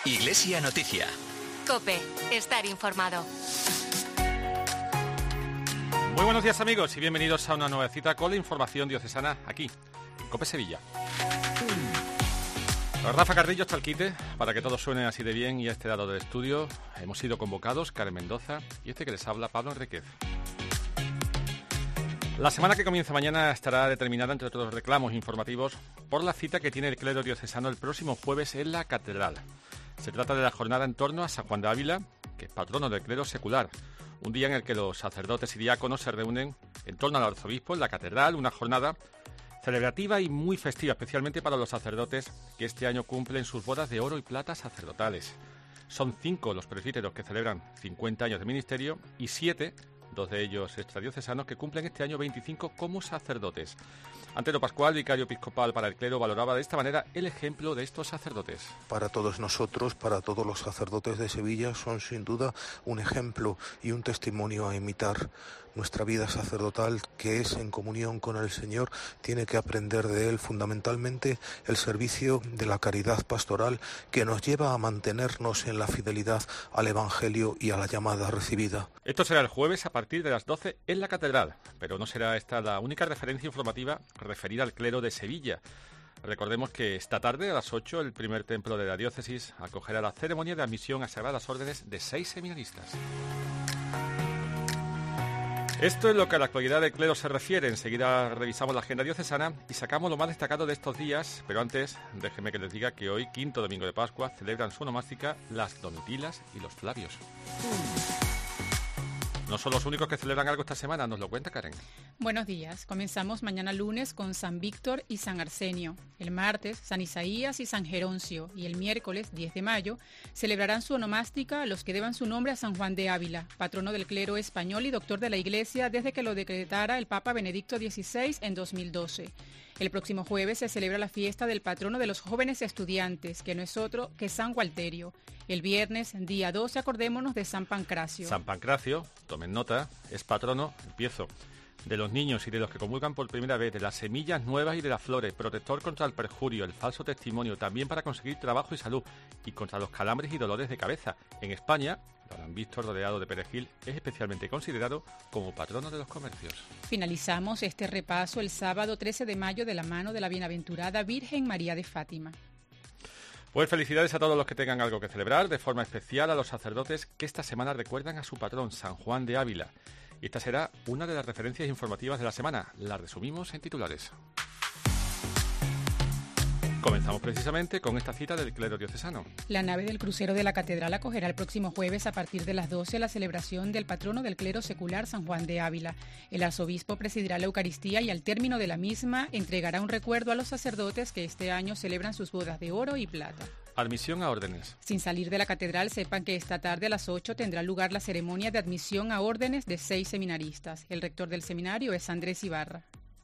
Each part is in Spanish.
Iglesia Noticia. COPE. Estar informado. Muy buenos días, amigos, y bienvenidos a una nueva cita con la información diocesana aquí, en COPE Sevilla. Rafa Carrillo está al quite para que todo suene así de bien, y a este lado del estudio hemos sido convocados Karen Mendoza y este que les habla, Pablo Enríquez. La semana que comienza mañana estará determinada, entre otros reclamos informativos, por la cita que tiene el clero diocesano el próximo jueves en la Catedral. Se trata de la jornada en torno a San Juan de Ávila, que es patrono del clero secular. Un día en el que los sacerdotes y diáconos se reúnen en torno al arzobispo en la Catedral, una jornada celebrativa y muy festiva, especialmente para los sacerdotes que este año cumplen sus bodas de oro y plata sacerdotales. Son 5 los presbíteros que celebran 50 años de ministerio y 7, 2 de ellos extradiocesanos, que cumplen este año 25 como sacerdotes. Antero Pascual, vicario episcopal para el clero, valoraba de esta manera el ejemplo de estos sacerdotes. Para todos nosotros, para todos los sacerdotes de Sevilla, son sin duda un ejemplo y un testimonio a imitar. Nuestra vida sacerdotal, que es en comunión con el Señor, tiene que aprender de Él fundamentalmente el servicio de la caridad pastoral, que nos lleva a mantenernos en la fidelidad al Evangelio y a la llamada recibida. Esto será el jueves a partir de las 12 en la Catedral, pero no será esta la única referencia informativa referida al clero de Sevilla. Recordemos que esta tarde a las 8 el primer templo de la diócesis acogerá la ceremonia de admisión a sagradas órdenes de 6 seminaristas. Esto es lo que a la actualidad del clero se refiere. Enseguida revisamos la agenda diocesana y sacamos lo más destacado de estos días, pero antes déjenme que les diga que hoy, quinto domingo de Pascua, celebran su onomástica las Domitilas y los Flavios. No son los únicos que celebran algo esta semana, nos lo cuenta Karen. Buenos días. Comenzamos mañana lunes con San Víctor y San Arsenio. El martes, San Isaías y San Geroncio. Y el miércoles, 10 de mayo, celebrarán su onomástica los que deban su nombre a San Juan de Ávila, patrono del clero español y doctor de la Iglesia desde que lo decretara el Papa Benedicto XVI en 2012. El próximo jueves se celebra la fiesta del patrono de los jóvenes estudiantes, que no es otro que San Gualterio. El viernes, día 12, acordémonos de San Pancracio. San Pancracio, tomen nota, es patrono, empiezo, de los niños y de los que comulgan por primera vez, de las semillas nuevas y de las flores, protector contra el perjurio, el falso testimonio, también para conseguir trabajo y salud, y contra los calambres y dolores de cabeza. En España, don Víctor, rodeado de perejil, es especialmente considerado como patrono de los comercios. Finalizamos este repaso el sábado 13 de mayo de la mano de la bienaventurada Virgen María de Fátima. Pues felicidades a todos los que tengan algo que celebrar, de forma especial a los sacerdotes que esta semana recuerdan a su patrón, San Juan de Ávila. Y esta será una de las referencias informativas de la semana. La resumimos en titulares. Comenzamos precisamente con esta cita del clero diocesano. La nave del crucero de la Catedral acogerá el próximo jueves a partir de las 12 la celebración del patrono del clero secular, San Juan de Ávila. El arzobispo presidirá la Eucaristía y al término de la misma entregará un recuerdo a los sacerdotes que este año celebran sus bodas de oro y plata. Admisión a órdenes. Sin salir de la catedral, sepan que esta tarde a las 8 tendrá lugar la ceremonia de admisión a órdenes de 6 seminaristas. El rector del seminario es Andrés Ibarra.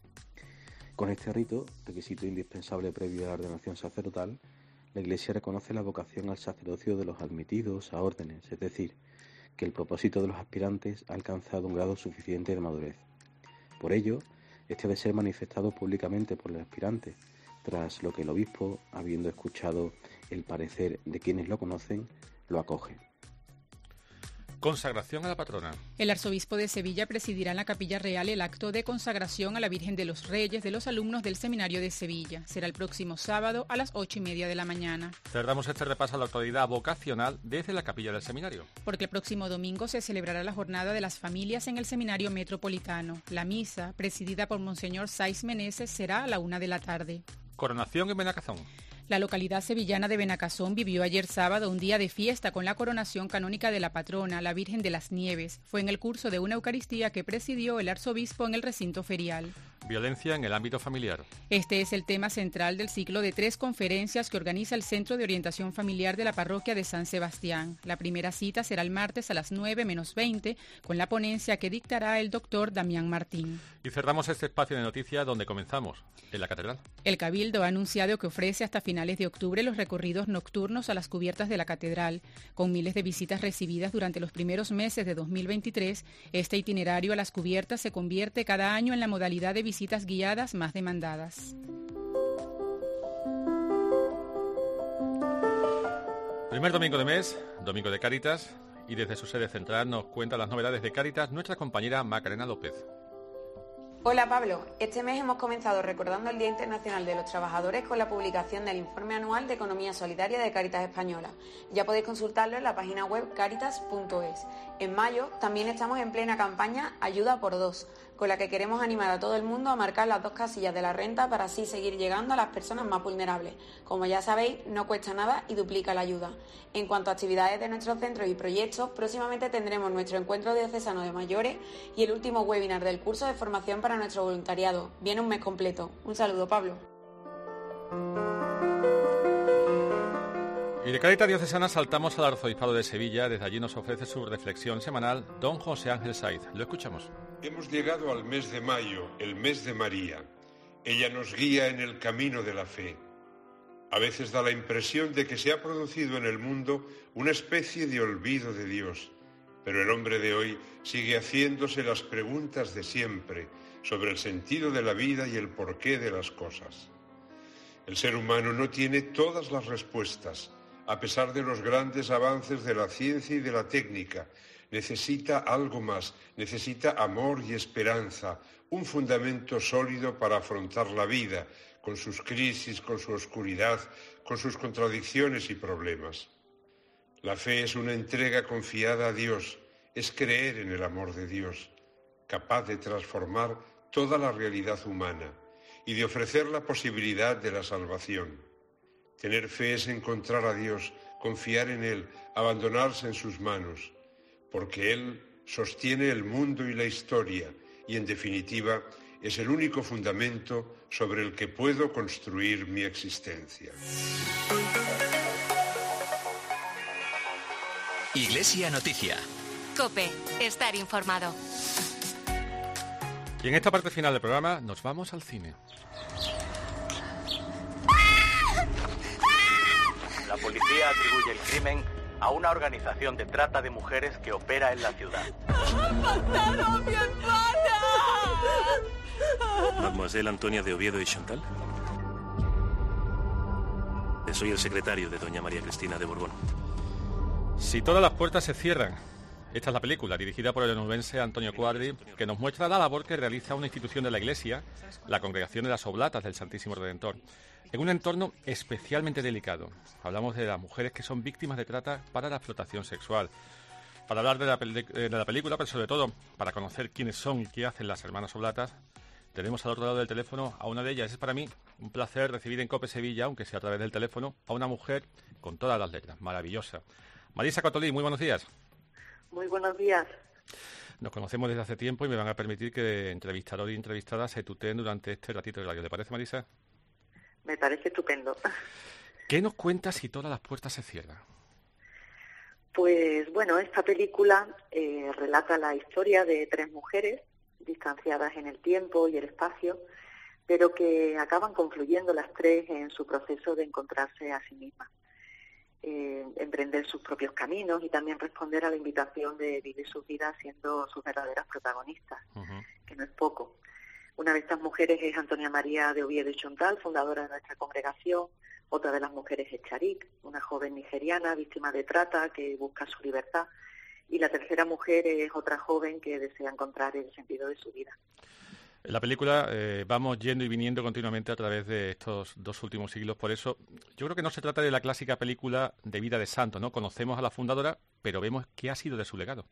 Con este rito, requisito indispensable previo a la ordenación sacerdotal, la Iglesia reconoce la vocación al sacerdocio de los admitidos a órdenes, es decir, que el propósito de los aspirantes ha alcanzado un grado suficiente de madurez. Por ello, este ha de ser manifestado públicamente por el aspirante, tras lo que el obispo, habiendo escuchado el parecer de quienes lo conocen, lo acoge. Consagración a la patrona. El arzobispo de Sevilla presidirá en la Capilla Real el acto de consagración a la Virgen de los Reyes de los alumnos del Seminario de Sevilla. Será el próximo sábado a las 8:30 de la mañana. Cerramos este repaso a la actualidad vocacional desde la capilla del seminario. Porque el próximo domingo se celebrará la jornada de las familias en el Seminario Metropolitano. La misa, presidida por Monseñor Saiz Meneses, será a la 1 de la tarde. Coronación en Benacazón. La localidad sevillana de Benacazón vivió ayer sábado un día de fiesta con la coronación canónica de la patrona, la Virgen de las Nieves. Fue en el curso de una Eucaristía que presidió el arzobispo en el recinto ferial. Violencia en el ámbito familiar. Este es el tema central del ciclo de 3 conferencias que organiza el Centro de Orientación Familiar de la Parroquia de San Sebastián. La primera cita será el martes a las 9:20 con la ponencia que dictará el doctor Damián Martín. Y cerramos este espacio de noticias donde comenzamos, en la Catedral. El Cabildo ha anunciado que ofrece hasta finales de octubre los recorridos nocturnos a las cubiertas de la Catedral. Con miles de visitas recibidas durante los primeros meses de 2023, este itinerario a las cubiertas se convierte cada año en la modalidad de visitas guiadas más demandadas. Primer domingo de mes, domingo de Cáritas, y desde su sede central nos cuenta las novedades de Cáritas nuestra compañera Macarena López. Hola Pablo, este mes hemos comenzado recordando el Día Internacional de los Trabajadores con la publicación del Informe Anual de Economía Solidaria de Cáritas Española. Ya podéis consultarlo en la página web caritas.es. En mayo también estamos en plena campaña Ayuda por Dos, con la que queremos animar a todo el mundo a marcar las 2 casillas de la renta para así seguir llegando a las personas más vulnerables. Como ya sabéis, no cuesta nada y duplica la ayuda. En cuanto a actividades de nuestros centros y proyectos, próximamente tendremos nuestro encuentro diocesano de mayores y el último webinar del curso de formación para nuestro voluntariado. Viene un mes completo. Un saludo, Pablo. Y de Cáritas Diocesana saltamos al Arzobispado de Sevilla. Desde allí nos ofrece su reflexión semanal don José Ángel Saiz. Lo escuchamos. Hemos llegado al mes de mayo, el mes de María. Ella nos guía en el camino de la fe. A veces da la impresión de que se ha producido en el mundo una especie de olvido de Dios, pero el hombre de hoy sigue haciéndose las preguntas de siempre sobre el sentido de la vida y el porqué de las cosas. El ser humano no tiene todas las respuestas, a pesar de los grandes avances de la ciencia y de la técnica. Necesita algo más, necesita amor y esperanza, un fundamento sólido para afrontar la vida, con sus crisis, con su oscuridad, con sus contradicciones y problemas. La fe es una entrega confiada a Dios, es creer en el amor de Dios, capaz de transformar toda la realidad humana y de ofrecer la posibilidad de la salvación. Tener fe es encontrar a Dios, confiar en Él, abandonarse en sus manos, porque Él sostiene el mundo y la historia y, en definitiva, es el único fundamento sobre el que puedo construir mi existencia. Iglesia Noticia. COPE. Estar informado. Y en esta parte final del programa nos vamos al cine. La policía atribuye el crimen a una organización de trata de mujeres que opera en la ciudad. ¡Han matado a mi hermana! Mademoiselle Antonia de Oviedo y Chantal. Soy el secretario de doña María Cristina de Borbón. Si todas las puertas se cierran. Esta es la película, dirigida por el onubense Antonio Cuadri, que nos muestra la labor que realiza una institución de la Iglesia, la Congregación de las Oblatas del Santísimo Redentor, en un entorno especialmente delicado. Hablamos de las mujeres que son víctimas de trata para la explotación sexual. Para hablar de la película, pero sobre todo para conocer quiénes son y qué hacen las hermanas Oblatas, tenemos al otro lado del teléfono a una de ellas. Es para mí un placer recibir en COPE Sevilla, aunque sea a través del teléfono, a una mujer con todas las letras, maravillosa. Marisa Cotolí, muy buenos días. Muy buenos días. Nos conocemos desde hace tiempo y me van a permitir que entrevistador y entrevistada se tuteen durante este ratito de radio. ¿Le parece, Marisa? Me parece estupendo. ¿Qué nos cuentas si todas las puertas se cierran? Pues bueno, esta película relata la historia de 3 mujeres distanciadas en el tiempo y el espacio, pero que acaban confluyendo las 3 en su proceso de encontrarse a sí mismas. Emprender sus propios caminos y también responder a la invitación de vivir sus vidas siendo sus verdaderas protagonistas, que no es poco. Una de estas mujeres es Antonia María de Oviedo y Chantal, fundadora de nuestra congregación. Otra de las mujeres es Charik, una joven nigeriana víctima de trata que busca su libertad. Y la tercera mujer es otra joven que desea encontrar el sentido de su vida. En la película vamos yendo y viniendo continuamente a través de estos 2 últimos siglos. Por eso yo creo que no se trata de la clásica película de vida de santo, ¿no? Conocemos a la fundadora, pero vemos qué ha sido de su legado.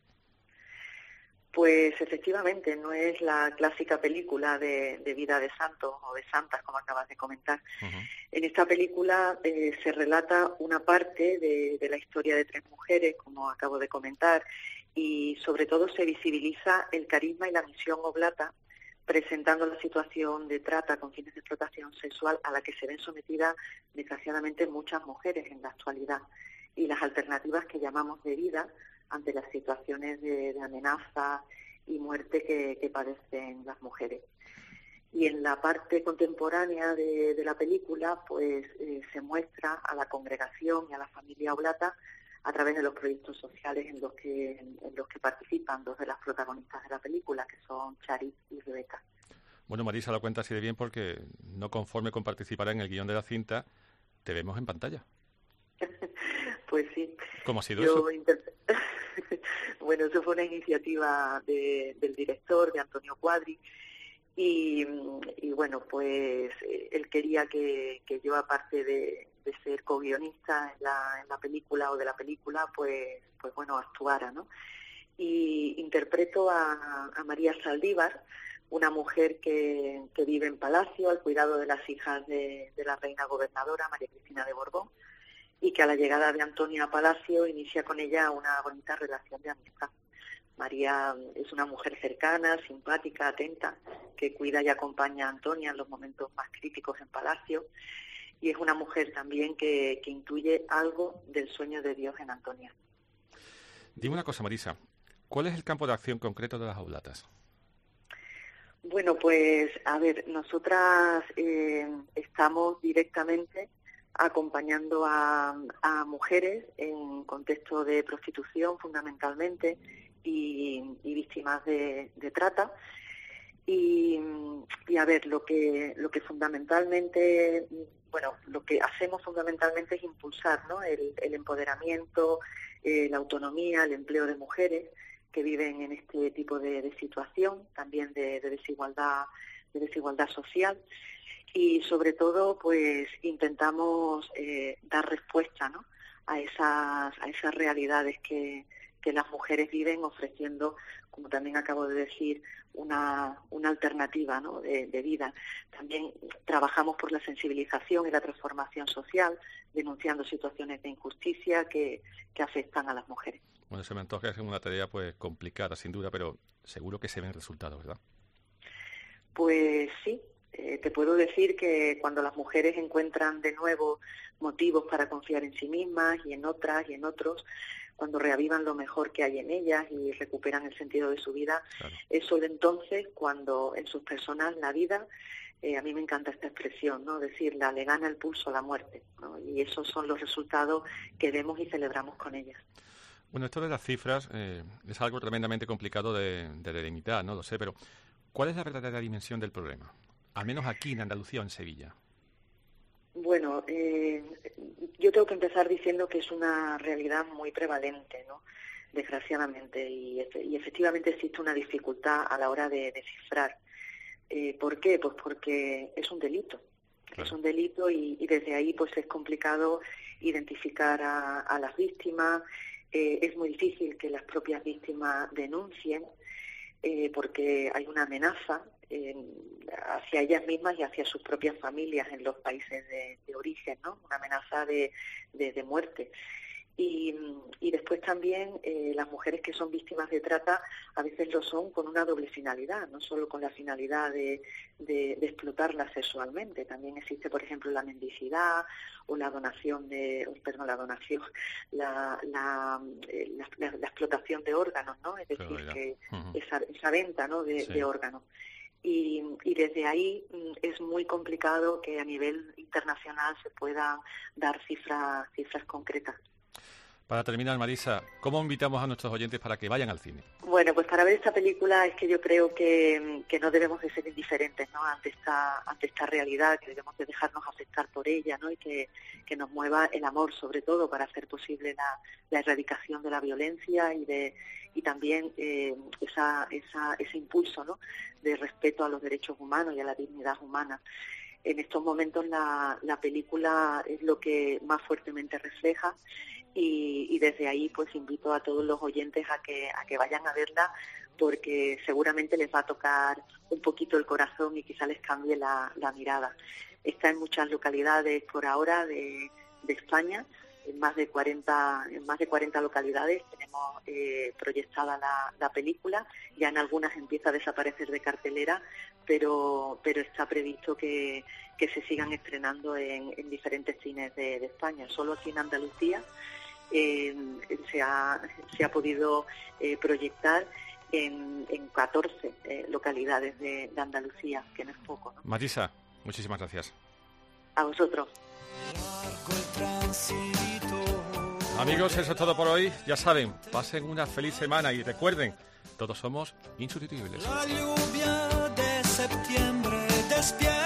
Pues efectivamente, no es la clásica película de vida de santos o de santas, como acabas de comentar. En esta película se relata una parte de la historia de 3 mujeres, como acabo de comentar, y sobre todo se visibiliza el carisma y la misión oblata, presentando la situación de trata con fines de explotación sexual a la que se ven sometidas desgraciadamente muchas mujeres en la actualidad, y las alternativas que llamamos de vida ante las situaciones de amenaza y muerte que padecen las mujeres. Y en la parte contemporánea de la película, pues se muestra a la congregación y a la familia oblata a través de los proyectos sociales en los que participan 2 de las protagonistas de la película, que son Charik y Rebeca. Bueno, Marisa lo cuenta así de bien porque no conforme con participar en el guión de la cinta, te vemos en pantalla. Pues sí. ¿Cómo ha sido eso? Bueno, eso fue una iniciativa del director, de Antonio Cuadri, y bueno, pues él quería que yo, aparte de ser co-guionista en la película o de la película, pues bueno, actuara, ¿no? Y interpreto a María Saldívar, una mujer que vive en Palacio al cuidado de las hijas de la reina gobernadora, María Cristina de Borbón, y que a la llegada de Antonia a Palacio inicia con ella una bonita relación de amistad. María es una mujer cercana, simpática, atenta, que cuida y acompaña a Antonia en los momentos más críticos en Palacio, y es una mujer también que intuye algo del sueño de Dios en Antonia. Dime una cosa, Marisa, ¿cuál es el campo de acción concreto de las Oblatas? Bueno, pues, a ver, nosotras estamos directamente acompañando a mujeres en contexto de prostitución, fundamentalmente, y víctimas de trata. Y a ver, lo que fundamentalmente, bueno, lo que hacemos fundamentalmente es impulsar, ¿no?, el empoderamiento, la autonomía, el empleo de mujeres que viven en este tipo de situación, también de desigualdad social, y sobre todo pues intentamos dar respuesta, ¿no?, a esas realidades que las mujeres viven, ofreciendo, como también acabo de decir, una alternativa, ¿no?, de vida. También trabajamos por la sensibilización y la transformación social, denunciando situaciones de injusticia que afectan a las mujeres. Bueno, se me antoja que es una tarea pues complicada, sin duda, pero seguro que se ven resultados, ¿verdad? Pues sí. Te puedo decir que cuando las mujeres encuentran de nuevo motivos para confiar en sí mismas y en otras y en otros, cuando reavivan lo mejor que hay en ellas y recuperan el sentido de su vida, claro, es solo entonces cuando en sus personas la vida, a mí me encanta esta expresión, ¿no?, decirla, le gana el pulso a la muerte, ¿no? Y esos son los resultados que vemos y celebramos con ellas. Bueno, esto de las cifras es algo tremendamente complicado de delimitar, no lo sé, pero ¿cuál es la verdadera dimensión del problema? Al menos aquí en Andalucía o en Sevilla. Bueno, yo tengo que empezar diciendo que es una realidad muy prevalente, ¿no?, desgraciadamente, y efectivamente existe una dificultad a la hora de cifrar. ¿Por qué? Pues porque es un delito. Claro. Es un delito y desde ahí pues es complicado identificar a las víctimas. Es muy difícil que las propias víctimas denuncien, porque hay una amenaza hacia ellas mismas y hacia sus propias familias en los países de origen, ¿no? Una amenaza de muerte. Y después también las mujeres que son víctimas de trata a veces lo son con una doble finalidad, no solo con la finalidad de explotarlas sexualmente. También existe, por ejemplo, la mendicidad o la explotación de órganos, ¿no? Es decir, que esa venta, ¿no?, de órganos. Y desde ahí es muy complicado que a nivel internacional se puedan dar cifras concretas. Para terminar, Marisa, ¿cómo invitamos a nuestros oyentes para que vayan al cine? Bueno, pues para ver esta película es que yo creo que no debemos de ser indiferentes, ¿no?, ante esta realidad, que debemos de dejarnos afectar por ella, ¿no?, y que nos mueva el amor, sobre todo, para hacer posible la erradicación de la violencia y también ese impulso, ¿no?, de respeto a los derechos humanos y a la dignidad humana. En estos momentos la película es lo que más fuertemente refleja, y desde ahí pues invito a todos los oyentes a que vayan a verla, porque seguramente les va a tocar un poquito el corazón y quizá les cambie la mirada. Está en muchas localidades por ahora de España, en más de 40 localidades tenemos proyectada la película. Ya en algunas empieza a desaparecer de cartelera, pero está previsto que se sigan estrenando en diferentes cines de España. Solo aquí en Andalucía se ha podido proyectar en 14 localidades de Andalucía, que no es poco, ¿no? Marisa, muchísimas gracias. A vosotros. Amigos, eso es todo por hoy. Ya saben, pasen una feliz semana y recuerden, todos somos insustituibles. La lluvia de septiembre despierta.